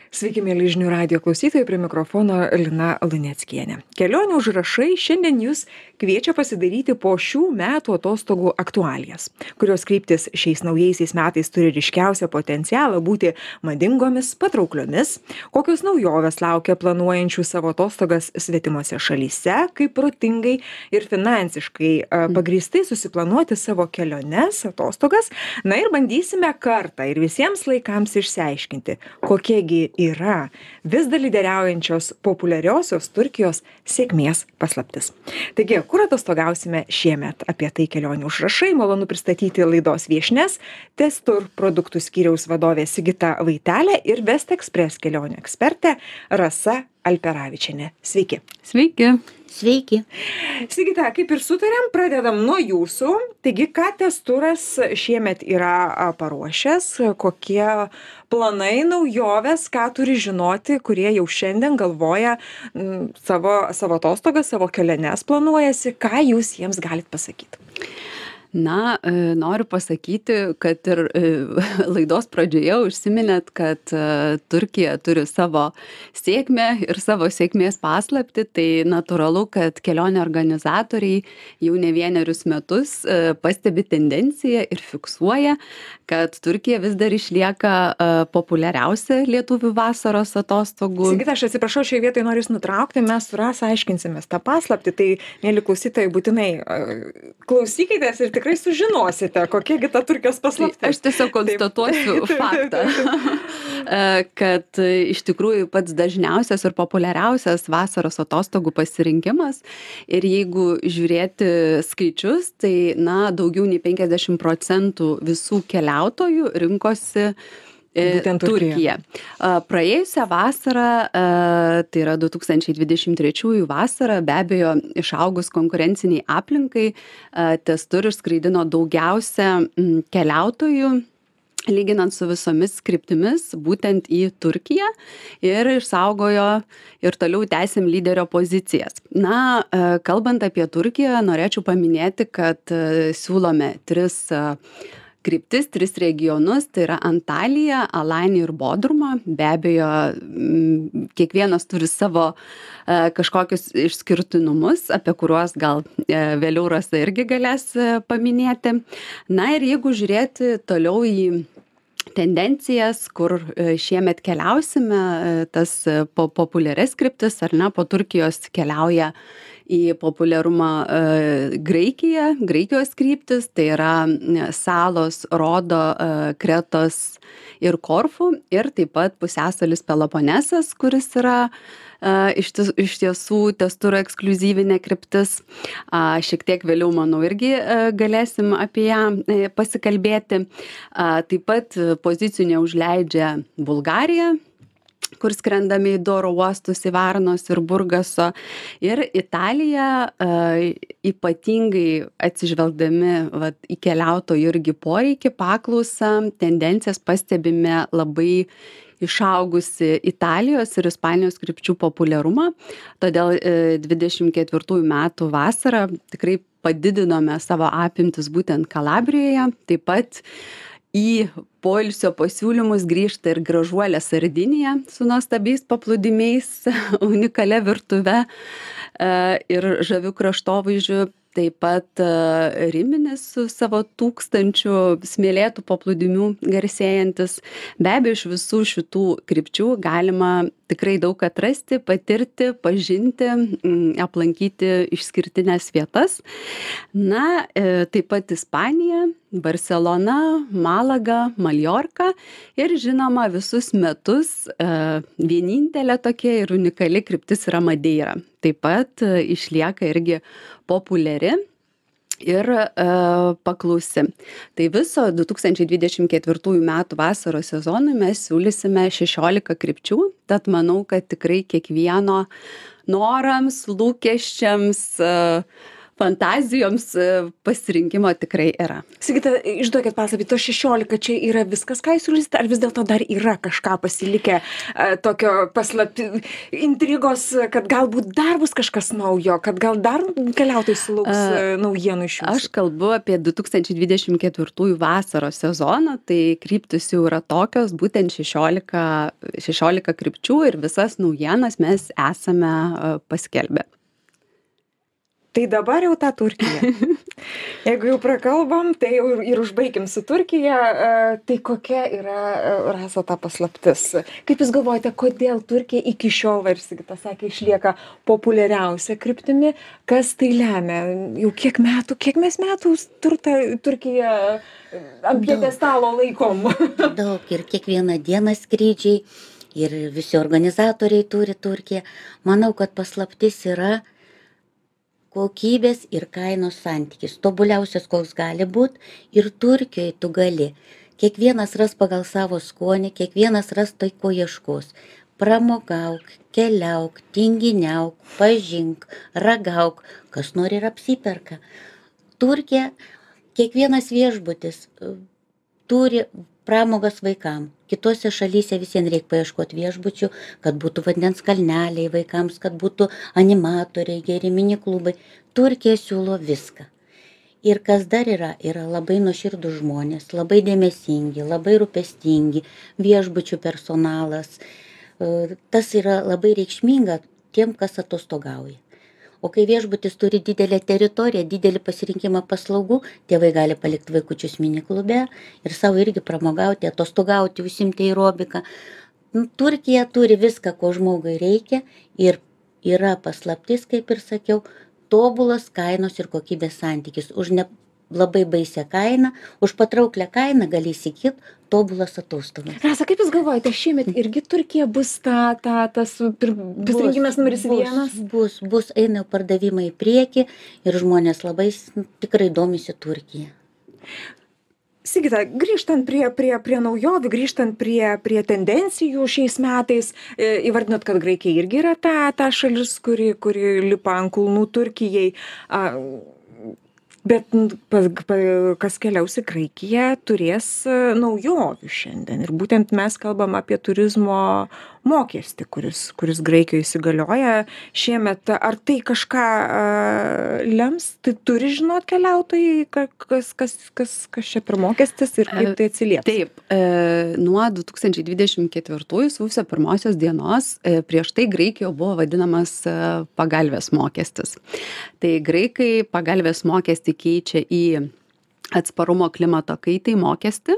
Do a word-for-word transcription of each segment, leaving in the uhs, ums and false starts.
Sveiki, mėly žinių radijo klausytojai, prie mikrofono Lina Luneckienė. Kelionių užrašai šiandien jūs kviečia pasidaryti po šių metų atostogų aktualijas, kurios kryptis šiais naujaisiais metais turi ryškiausią potencialą būti madingomis, patraukliomis, kokios naujovės laukia planuojančių savo atostogas svetimose šalyse, kaip protingai ir finansiškai pagrįstai susiplanuoti savo keliones, atostogas. Na ir bandysime kartą ir visiems laikams išsiaiškinti, kokiegi yra vis dar lyderiaujančios populiariosios Turkijos sėkmės paslaptis. Taigi, kur atostogausime šiemet? Apie tai kelionių užrašai. Malonu pristatyti laidos viešnias, Testur produktų skyriaus vadovė Sigita Vaitelė ir West Express kelionių ekspertė Rasa Alperavičienė. Sveiki. Sveiki. Sveiki. Sigita, kaip ir sutarėm, pradedam nuo jūsų. Taigi, ką Testuras šiemet yra paruošęs, kokie planai, naujovės, ką turi žinoti, kurie jau šiandien galvoja m, savo, savo atostogas, savo keliones planuojasi, ką jūs jiems galit pasakyti? Na, noriu pasakyti, kad ir laidos pradžioje užsiminėt, kad Turkija turi savo sėkmę ir savo sėkmės paslaptį, tai natūralu, kad kelionių organizatoriai jau ne vienerius metus pastebi tendenciją ir fiksuoja, kad Turkija vis dar išlieka populiariausia lietuvių vasaros atostogų. Sigita, aš atsiprašau, šioje vietoje noriu jūs nutraukti, mes su Rasa aiškinsimės tą paslaptį, tai, mėly klausytojai, būtinai klausykitės ir tikrai sužinosite, kokiegi ta Turkijos paslaptis. Aš tiesiog konstatuosiu taip, faktą, kad iš tikrųjų pats dažniausias ir populiariausias vasaros atostogų pasirinkimas. Ir jeigu žiūrėti skaičius, tai na, daugiau nei penkiasdešimt procentų visų keliautojų rinkosi Būtent Turkija. Praėjusią vasarą, tai yra du tūkstančiai dvidešimt trečiųjų vasarą, be abejo, išaugus konkurenciniai aplinkai, Testur išskraidino daugiausia keliautojų, lyginant su visomis kryptimis, būtent į Turkiją ir išsaugojo ir toliau tęsim lyderio pozicijas. Na, kalbant apie Turkiją, norėčiau paminėti, kad siūlome tris kryptis, tris regionus, tai yra Antalija, Alainį ir Bodrumą. Be abejo, kiekvienas turi savo kažkokius išskirtinumus, apie kuriuos gal vėliau Rasa irgi galės paminėti. Na ir jeigu žiūrėti toliau į tendencijas, kur šiemet keliausime, tas po populiarias kryptis, ar ne, po Turkijos keliauja į populiarumą e, Graikija, Graikijos kryptis, tai yra salos Rodo, e, Kretos ir Korfų, ir taip pat pusiasalis Peloponesas, kuris yra e, iš, ties, iš tiesų Testuro ekskliuzyvinė kryptis. A, šiek tiek vėliau, manau, irgi e, galėsim apie ją e, pasikalbėti. A, taip pat pozicijų neužleidžia Bulgarija, kur skrendame į du oro uostus, į Varnos ir Burgaso, ir Italija, e, ypatingai atsižvelgdami vat, į keliautojų irgi poreikį, paklausą, tendencijas pastebime labai išaugusi Italijos ir Ispanijos krypčių populiarumą. Todėl e, dvidešimt ketvirtųjų metų vasarą tikrai padidinome savo apimtis būtent Kalabrijoje, taip pat į poilsio pasiūlymus grįžta ir gražuolė Sardinija su nuostabiais paplūdimiais, unikalia virtuve ir žaviu kraštovaizdžiu. Taip pat Riminis su savo tūkstančių smėlėtų paplūdimių garsėjantis. Be abejo, iš visų šitų krypčių galima tikrai daug atrasti, patirti, pažinti, aplankyti išskirtinės vietas. Na, taip pat Ispanija, Barselona, Malaga, Maljorka ir žinoma visus metus vienintelė tokia ir unikali kryptis yra Madeira. Taip pat išlieka irgi populiari ir e, paklausi. Tai viso du tūkstančiai dvidešimt ketvirtųjų metų vasaros sezonui mes siūlysime šešiolika krypčių, tad manau, kad tikrai kiekvieno norams, lūkesčiams, e, fantazijoms pasirinkimo tikrai yra. Sigita, išduokit paslaptį, to šešiolika čia yra viskas, ką jūs siūlysite, ar vis dėlto dar yra kažką pasilikę e, tokio paslapti, intrigos, kad galbūt dar bus kažkas naujo, kad gal dar keliautojai sulauks e, naujienų iš jūsų? Aš kalbu apie du tūkstančiai dvidešimt ketvirtųjų vasaros sezoną, tai kryptis jau yra tokios, būtent šešiolika, šešiolika krypčių ir visas naujienas mes esame paskelbę. Tai dabar jau tą Turkiją. Jeigu jau prakalbam, tai jau ir užbaigim su Turkija. Tai kokia yra, Rasa, ta paslaptis? Kaip jūs galvojate, kodėl Turkija iki šiol, ir Sigita sakė, išlieka populiariausia kryptimi? Kas tai lemia? Jau kiek metų, kiek mes metų turta, Turkija ant pjedestalo laikom? Daug ir kiekvieną dieną skrydžiai ir visi organizatoriai turi Turkiją. Manau, kad paslaptis yra kokybės ir kainos santykis. Tobuliausias, koks gali būti, ir Turkijoje tu gali. Kiekvienas ras pagal savo skonį, kiekvienas ras tai, ko ieškos. Pramogauk, keliauk, tinginiauk, pažink, ragauk, kas nori ir apsiperka. Turkija, kiekvienas viešbutis turi pramogas vaikam. Kitose šalyse visiems reikia paieškoti viešbučių, kad būtų vandens kalneliai vaikams, kad būtų animatoriai, geri mini klubai. Turkija siūlo viską. Ir kas dar yra, yra labai nuoširdūs žmonės, labai dėmesingi, labai rūpestingi, viešbučių personalas. Tas yra labai reikšminga tiem, kas atostogauja. O kai viešbutis turi didelę teritoriją, didelį pasirinkimą paslaugų, tėvai gali palikti vaikučius mini klube ir savo irgi pramogauti, atostogauti, užsimti aerobiką. Turkija turi viską, ko žmogui reikia, ir yra paslaptis, kaip ir sakiau, tobulas kainos ir kokybės santykis. Už ne labai baisią kainą, už patrauklę kainą gali įsigyti tobulas atostogas. Rasa, kaip jūs galvojate, šiemet irgi Turkija bus ta, ta, tas pasirinkimas numeris vienas? Bus, bus, bus, eina pardavimai į priekį ir žmonės labai tikrai domisi Turkija. Sigita, grįžtant prie, prie, prie naujovių, grįžtant prie, prie tendencijų šiais metais, įvardinot, kad Graikija irgi yra ta, ta šalis, kuri, kuri lipa ant kulnų Turkijai. Bet kas keliaus į Graikiją, turės naujovių šiandien. Ir būtent mes kalbam apie turizmo mokestį, kuris, kuris Graikijoje įsigalioja šiemet. Ar tai kažką uh, lems? Tai turi žinot keliautojai, kas, kas, kas, kas čia per mokestis ir kaip tai atsilieps? Taip, e, nuo du tūkstančiai dvidešimt ketvirtųjų sausio pirmosios dienos e, prieš tai Graikijoje buvo vadinamas e, pagalvės mokestis. Tai graikai pagalvės mokestį keičia į atsparumo klimato kaitai mokestį.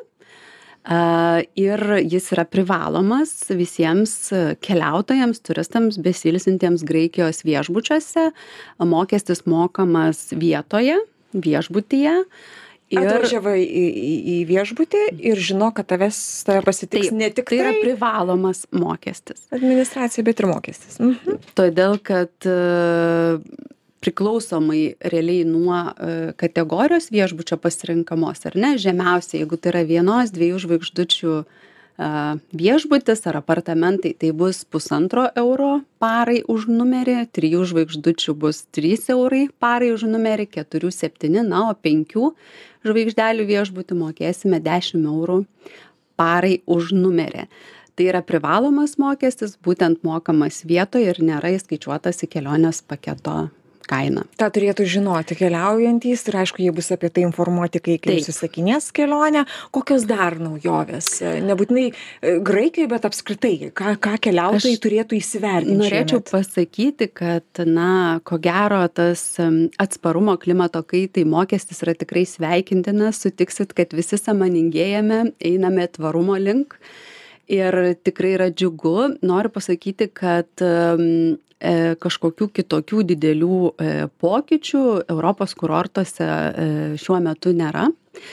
Uh, ir jis yra privalomas visiems keliautojams, turistams besiilsintiems Graikijos viešbučiuose. Mokestis mokamas vietoje, viešbutyje. Ir atvažiavai į, į, į viešbutį ir žino, kad tavęs, tave pasitiks. Taip, ne tik tai yra privalomas mokestis. Administracija, bet ir mokestis. Mhm. Todėl, kad uh, priklausomai realiai nuo uh, kategorijos viešbučio pasirinkamos, ar ne, žemiausiai, jeigu tai yra vienos, dviejų žvaigždučių uh, viešbutis ar apartamentai, tai bus pusantro euro parai už numerį, trijų žvaigždučių bus trys eurai parai už numerį, keturių septyni, na, o penkių žvaigždelių viešbutį mokėsime dešimt eurų parai už numerį. Tai yra privalomas mokestis, būtent mokamas vietoje ir nėra įskaičiuotas į kelionės paketo kainą. Ta turėtų žinoti keliaujantys ir aišku, jie bus apie tai informuoti, kai užsisakinės kelionę. Kokios dar naujovės? Nebūtinai Graikijoje, bet apskritai, ką, ką keliautojai Aš turėtų įsivertinti? Norėčiau šiemet pasakyti, kad, na, ko gero, tas atsparumo klimato kaitai mokestis yra tikrai sveikintinas, sutiksit, kad visi sąmoningėjame, einame tvarumo link. Ir tikrai yra džiugu. Noriu pasakyti, kad um, e, kažkokių kitokių didelių e, pokyčių Europos kurortuose e, šiuo metu nėra.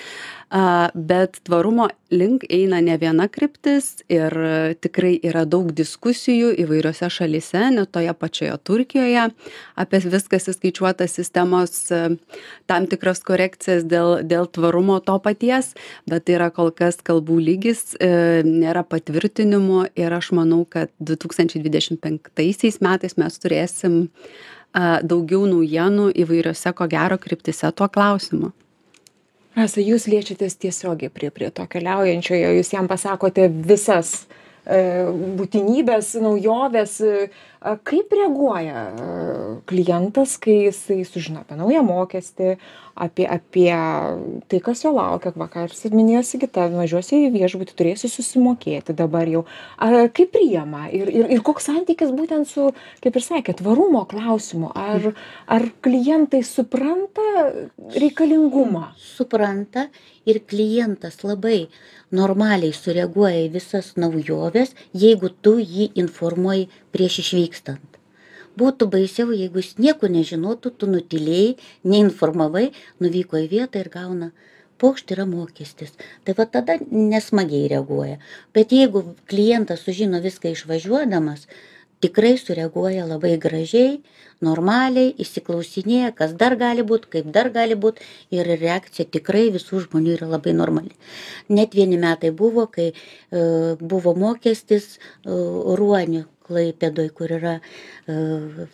A, bet tvarumo link eina ne viena kryptis ir tikrai yra daug diskusijų įvairiose šalyse, net toje pačioje Turkijoje, apie viskas įskaičiuotas sistemos tam tikras korekcijas dėl, dėl tvarumo to paties, bet tai yra kol kas kalbų lygis, e, nėra patvirtinimų ir aš manau, kad du tūkstančiai dvidešimt penktaisiais metais mes turėsim daugiau naujienų įvairiose, ko gero, kryptise tuo klausimu. Rasa, jūs liečiatės tiesiogiai prie, prie to keliaujančiojo, jūs jam pasakote visas e, būtinybės, naujovės. Kaip reaguoja klientas, kai jisai sužino apie naują mokestį, apie, apie tai, kas jo laukia, va, ką ir minėjo Sigita, važiuosi į viešbutį, turėsi susimokėti dabar jau. Ar kaip priima ir, ir, ir koks santykis būtent su, kaip ir sakė, tvarumo klausimu? Ar, ar klientai supranta reikalingumą? Supranta ir klientas labai normaliai sureaguoja į visas naujoves, jeigu tu jį informuoji prieš išvykstant. Būtų baisiau, jeigu jis nieko nežinotų, tu nutylėjai, neinformavai, nuvyko į vietą ir gauna pokšt yra mokestis. Tai va tada nesmagiai reaguoja. Bet jeigu klientas sužino viską išvažiuodamas, tikrai sureaguoja labai gražiai, normaliai, įsiklausinėja, kas dar gali būti, kaip dar gali būti ir reakcija tikrai visų žmonių yra labai normali. Net vieni metai buvo, kai e, buvo mokestis e, Ruonių Klaipėdoj, kur yra e,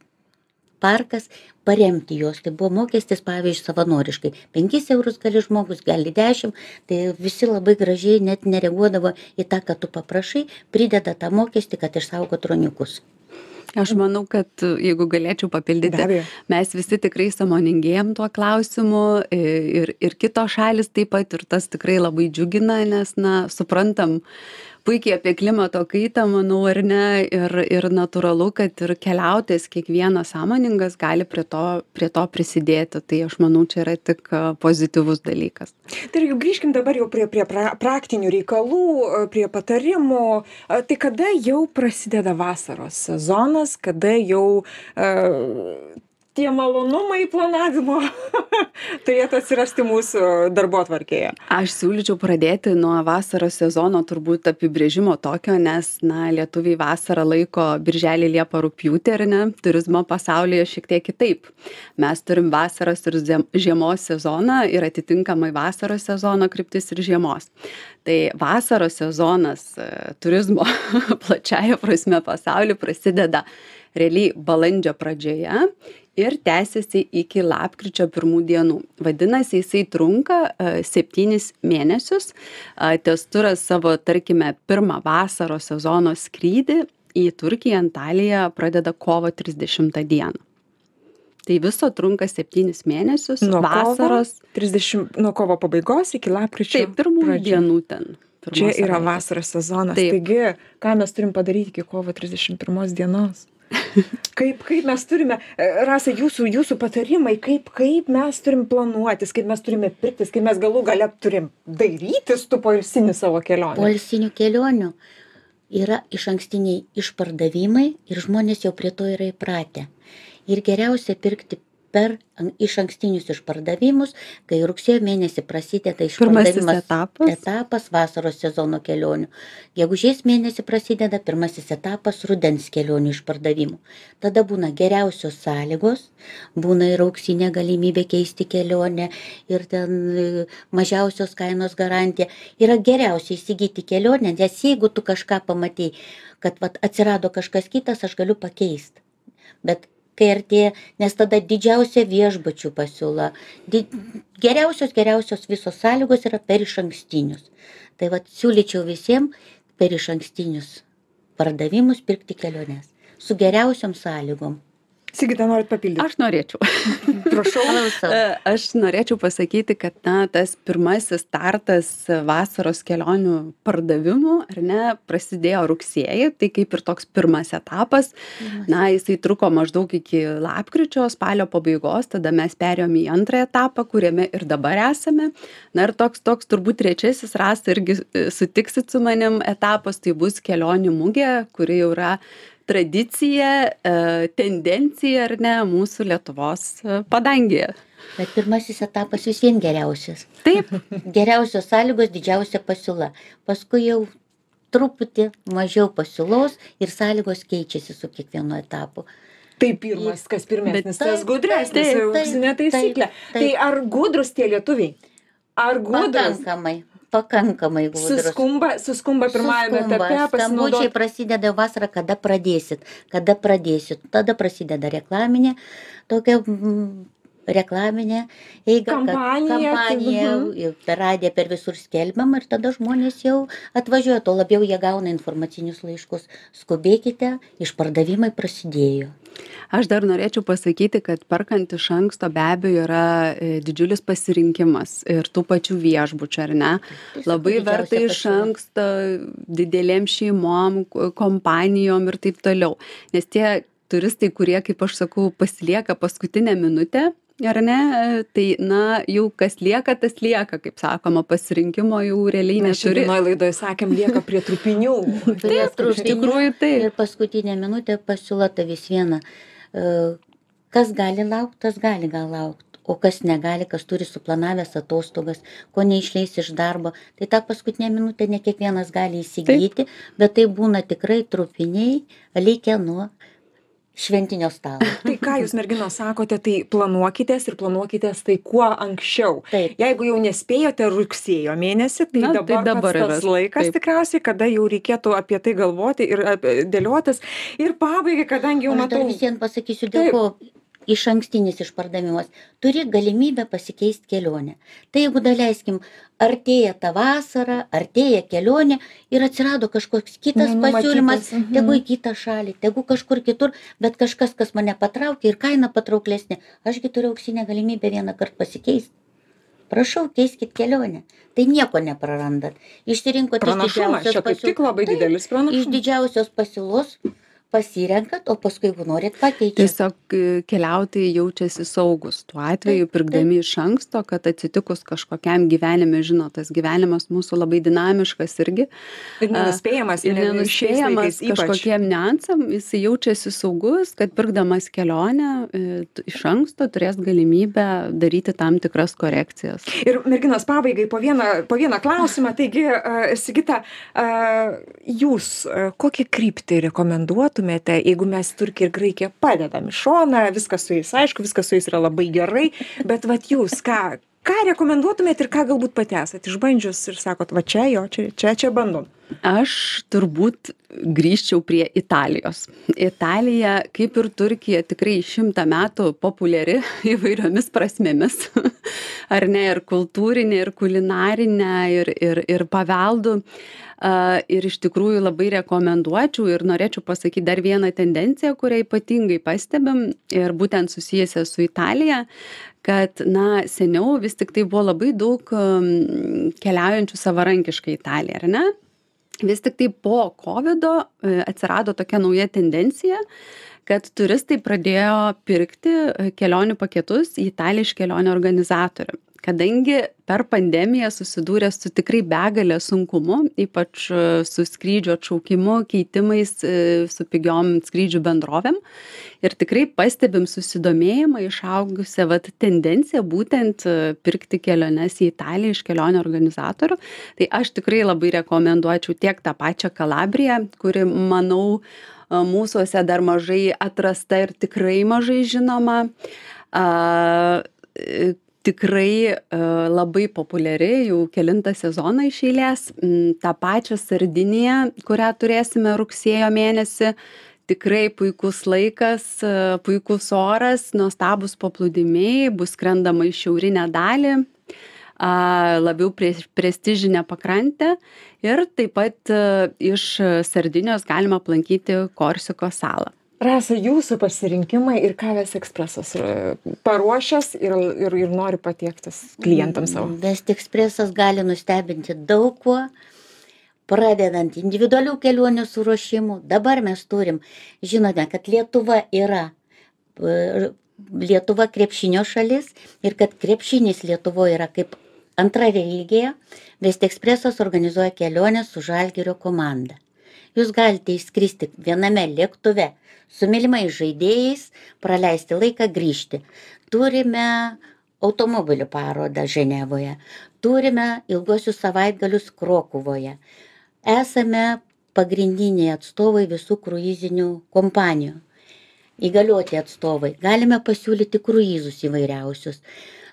parkas, paremti juos. Tai buvo mokestis, pavyzdžiui, savanoriškai. penkis eurus gali žmogus, gali dešimt, tai visi labai gražiai net nereaguodavo į tą, kad tu paprašai, prideda tą mokestį, kad išsaugot ruoniukus. Aš manau, kad jeigu galėčiau papildyti, mes visi tikrai sąmoningėjam tuo klausimu ir, ir kitos šalis taip pat ir tas tikrai labai džiugina, nes, na, suprantam puikiai apie klimato kaitą, manau, ar ne, ir, ir natūralu, kad ir keliautojas kiekvienas sąmoningas gali prie to, prie to prisidėti. Tai aš manau, čia yra tik pozityvus dalykas. Tai jau grįžkim dabar jau prie, prie pra, praktinių reikalų, prie patarimų. Tai kada jau prasideda vasaros sezonas, kada jau uh, tie malonumai planavimo turėtų atsirasti mūsų darbotvarkėje? Aš siūlyčiau pradėti nuo vasaros sezono turbūt apibrėžimo tokio, nes, na, lietuviai vasarą laiko birželį, liepą, rugpjūtį, ar ne, turizmo pasaulyje šiek tiek kitaip. Mes turim vasaros ir žiemos sezoną ir atitinkamai vasaros sezono kryptis ir žiemos. Tai vasaros sezonas turizmo plačiaja prasme pasaulyje prasideda realiai balandžio pradžioje ir tęsiasi iki lapkričio pirmų dienų. Vadinasi, jisai trunka uh, septynis mėnesius. Uh, Testuras savo, tarkime, pirmą vasaros sezono skrydį į Turkiją, Antaliją pradeda kovo trisdešimtą dieną. Tai viso trunka septynis mėnesius. Nuo vasaros. Kovo, trisdešimt, nuo kovo pabaigos iki lapkričio. Taip, pirmų pradžio. dienų ten. Čia yra savaitės. Vasaros sezonas. Taip. Taigi, ką mes turim padaryti iki kovo trisdešimt pirmos dienos? Kaip, kaip mes turime, Rasa, jūsų, jūsų patarimai, kaip, kaip mes turim planuotis, kaip mes turime pirktis, kaip mes galų gale turim dairytis tų poilsinių savo kelionių. Poilsinių kelionių yra išankstiniai išpardavimai ir žmonės jau prie to yra įpratę. Ir geriausia pirkti per išankstinius išpardavimus, kai rugsėjo mėnesį prasideda išpardavimas etapas. etapas vasaros sezono kelionių. Gegužės mėnesį prasideda pirmasis etapas rudens kelionių išpardavimų. Tada būna geriausios sąlygos, būna ir auksinė galimybė keisti kelionę ir ten mažiausios kainos garantija. Yra geriausia įsigyti kelionę, nes jeigu tu kažką pamatei, kad vat, atsirado kažkas kitas, aš galiu pakeisti. Bet kai artėja, nes tada didžiausia viešbučių pasiūla. Di, geriausios, geriausios visos sąlygos yra per išankstinius. Tai vat siūlyčiau visiems per išankstinius pardavimus pirkti keliones. Su geriausiom sąlygom. Sigita, norit papildyti? Aš norėčiau. Prašau. Aš norėčiau pasakyti, kad, na, tas pirmasis startas vasaros kelionių pardavimų, ar ne, prasidėjo rugsėjį, tai kaip ir toks pirmas etapas. Na, jisai truko maždaug iki lapkričio, spalio pabaigos, tada mes perėjom į antrą etapą, kuriame ir dabar esame. Na ir toks, toks turbūt trečiasis, Rasa, irgi sutiksit su manim etapas, tai bus kelionių mugė, kuri jau yra tradicija, tendencija, ar ne, mūsų Lietuvos padangėje. Bet pirmasis etapas vis vien geriausias. Taip. Geriausios sąlygos, didžiausia pasiūla. Paskui jau truputį mažiau pasiūlos ir sąlygos keičiasi su kiekvienu etapu. Tai pirmas, kas pirmesnis, tas gudresnis, auksinė taisyklė. Tai ar gudrus tie lietuviai? Ar gudrus? Pakankamai. pakankamai gudrus. Suskumba, suskumba pirmajame etape, pasinaudoti. Skambučiai prasideda vasarą, kada pradėsit, kada pradėsit. Tada prasideda reklaminė, tokia mm, reklaminė eiga, Kampanija, kampanija mhm. per radiją, per visur skelbiam ir tada žmonės jau atvažiuoja, to labiau jie gauna informacinius laiškus. Skubėkite, išpardavimai prasidėjo. Aš dar norėčiau pasakyti, kad perkant iš anksto be abejo yra e, didžiulis pasirinkimas ir tų pačių viešbučių, ar ne? Tai Labai sakau, verta didžiausia iš pasiūla. anksto didelėm šeimom, k- kompanijom ir taip toliau. Nes tie turistai, kurie, kaip aš sakau, pasilieka paskutinę minutę, ar ne, e, tai, na, jau kas lieka, tas lieka, kaip sakoma, pasirinkimo jau realiai Mes čia neturi. vienoje laidoje sakėm, lieka prie trupinių. Prie Iš trupinių tikrųjų, taip. ir paskutinė minutė pasiūla ta vis viena. E, Kas gali laukti, tas gali gal laukti. O kas negali, kas turi suplanavęs atostogas, ko neišleis iš darbo, tai tą paskutinę minutę ne kiekvienas gali įsigyti, bet tai būna tikrai trupiniai likę nuo šventinio stalo. Tai ką jūs merginos sakote, tai planuokitės ir planuokitės tai kuo anksčiau. Taip. Jeigu jau nespėjote rugsėjo mėnesį, tai Na, tai dabar, dabar pats yra. tas laikas Taip. tikriausiai, kada jau reikėtų apie tai galvoti ir apie- dėliotis. Ir pabaigai, kadangi jau Aš dar matau... visiems pasakysiu, dėl Taip. ko iš ankstinis išpardavimas. Turi galimybę pasikeisti kelionę. Tai jeigu daleiskim, artėja ta vasara, artėja kelionė ir atsirado kažkoks kitas Nenumatytas, pasiūlymas, mhm. tegu į kitą šalį, tegu kažkur kitur, bet kažkas, kas mane patraukia ir kaina patrauklesnė, ašgi turiu auksinę galimybę vieną kartą pasikeisti. Prašau, keiskit kelionę. Tai nieko neprarandat. Išsirinkot iš Pranašumas, didžiausios čia kaip tik labai Taip, didelis iš pranašumas. didžiausios pasiūlos pasirenkat, o paskui, jeigu norit, pakeičiat. Tiesiog e, keliautojai jaučiasi saugus tuo atveju, Taip, pirkdami iš anksto, kad atsitikus kažkokiam gyvenime, žinot, tas gyvenimas mūsų labai dinamiškas irgi. Ir nenuspėjamas, Ir ne- šiais nenuspėjamas laikais ypač. kažkokiem niuansam, jis jaučiasi saugus, kad pirkdamas kelionę e, t- iš anksto turės galimybę daryti tam tikras korekcijas. Ir merginos pabaigai po vieną, po vieną klausimą. Taigi, uh, Sigita, uh, jūs uh, kokią kryptį rekomenduotumėte, jeigu mes Turkiją ir Graikiją padedam į šoną, viskas su jais aišku, viskas su jais yra labai gerai, bet vat jūs ką, ką rekomenduotumėte ir ką galbūt pati esat išbandžius ir sakot, va čia jo, čia, čia, čia bandom. Aš turbūt grįžčiau prie Italijos. Italija, kaip ir Turkija, tikrai šimtą metų populiari įvairiomis prasmėmis. Ar ne, ir kultūrinė, ir kulinarinė, ir, ir, ir paveldų. Uh, ir iš tikrųjų labai rekomenduočiau ir norėčiau pasakyti dar vieną tendenciją, kurią ypatingai pastebim ir būtent susijusią su Italija, kad, na, seniau vis tik tai buvo labai daug um, keliaujančių savarankiškai į Italiją, ar ne? Vis tik tai po kovido e, atsirado tokia nauja tendencija, kad turistai pradėjo pirkti e, kelionių paketus į Italiją iš kelionių organizatorių. Kadangi per pandemiją susidūrė su tikrai begalė sunkumų, ypač e, su skrydžio atšaukimu, keitimais, e, su pigiom skrydžių bendrovėm. Ir tikrai pastebim susidomėjimą išaugusią vat, tendenciją būtent e, pirkti keliones į Italiją iš kelionių organizatorių. Tai aš tikrai labai rekomenduočiau tiek tą pačią Kalabriją, kuri, manau, e, mūsuose dar mažai atrasta ir tikrai mažai žinoma. A, e, tikrai uh, labai populiari, jau kelintą sezoną iš eilės. Mm, tą pačią Sardiniją, kurią turėsime rugsėjo mėnesį. Tikrai puikus laikas, uh, puikus oras, nuostabus paplūdimiai, bus skrendama į šiaurinę dalį, uh, labiau prie, prestižinę pakrantę. Ir taip pat uh, iš Sardinijos galima aplankyti Korsiko salą. Rasa, jūsų pasirinkimai ir ką Vest Ekspresas yra paruošęs ir, ir, ir nori patiektas klientams savo. Vest Ekspresas gali nustebinti daug kuo, pradedant individualių kelionių suruošimų. Dabar mes turim, žinote, kad Lietuva yra e, Lietuva krepšinio šalis ir kad krepšinis Lietuvoje yra kaip antra religija. Vest Ekspresas organizuoja kelionę su Žalgirio komanda. Jūs galite išskristi viename lėktuve su mylimais žaidėjais, praleisti laiką, grįžti. Turime automobilių parodą Ženevoje, turime ilgosius savaitgalius Krokuvoje. Esame pagrindiniai atstovai visų kruizinių kompanijų, įgalioti atstovai. Galime pasiūlyti kruizus įvairiausius.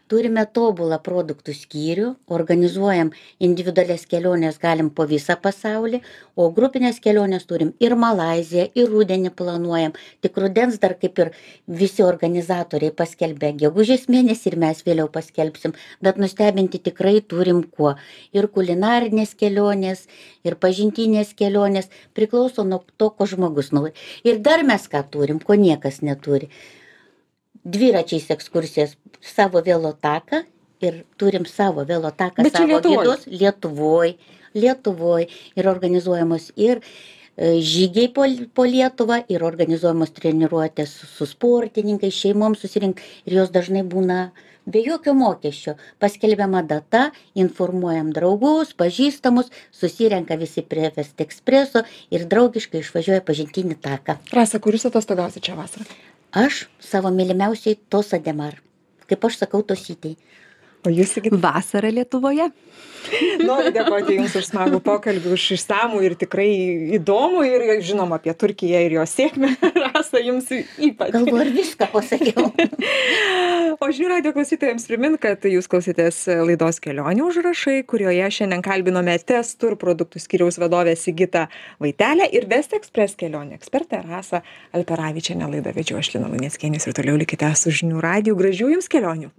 Turime tobulą produktų skyrių, organizuojam individualias keliones, galim po visą pasaulį, o grupinės kelionės turim ir Malaiziją, ir rudenį planuojam. Tik rudens dar kaip ir visi organizatoriai paskelbė gegužės mėnesį ir mes vėliau paskelbsim, bet nustebinti tikrai turim kuo. Ir kulinarinės kelionės, ir pažintinės kelionės, priklauso nuo to, ko žmogus nori. Ir dar mes ką turim, ko niekas neturi. Dviračiais ekskursijas savo velotaką ir turim savo velotaką, Bet čia savo Lietuvoj? gidus Lietuvoj, Lietuvoj ir organizuojamos ir e, žygiai po, po Lietuvą ir organizuojamos treniruotės su, su sportininkais, šeimom susirink ir jos dažnai būna be jokio mokesčio. Paskelbiama data, informuojam draugus, pažįstamus, susirenka visi prie Vest Expresso ir draugiškai išvažiuoja pažintinį taką. Rasa, kur jūs atostogausit šią vasarą? Aš savo mylimiausiai Tosa de Mar. Kaip aš sakau, Tosytei. O jūs, Sigita? Vasara Lietuvoje. Noriu dėkoti Jums už smagų pokalbį, už išsamų ir tikrai įdomų ir žinoma apie Turkiją ir jos sėkmę. Rasa, Jums ypač. Galvoju, ar viską pasakiau. O žinių radijo klausytojams primint, kad Jūs klausėtės laidos Kelionių užrašai, kurioje šiandien kalbinome Testur produktų skyriaus vadovę Sigitą Vaitelę ir Vest Express kelionių ekspertę Rasą Alperavičienę. Laidą vedžiau aš, Lina Luneckienė, ir toliau likite su žinių radiju. Gražių Jums kelionių.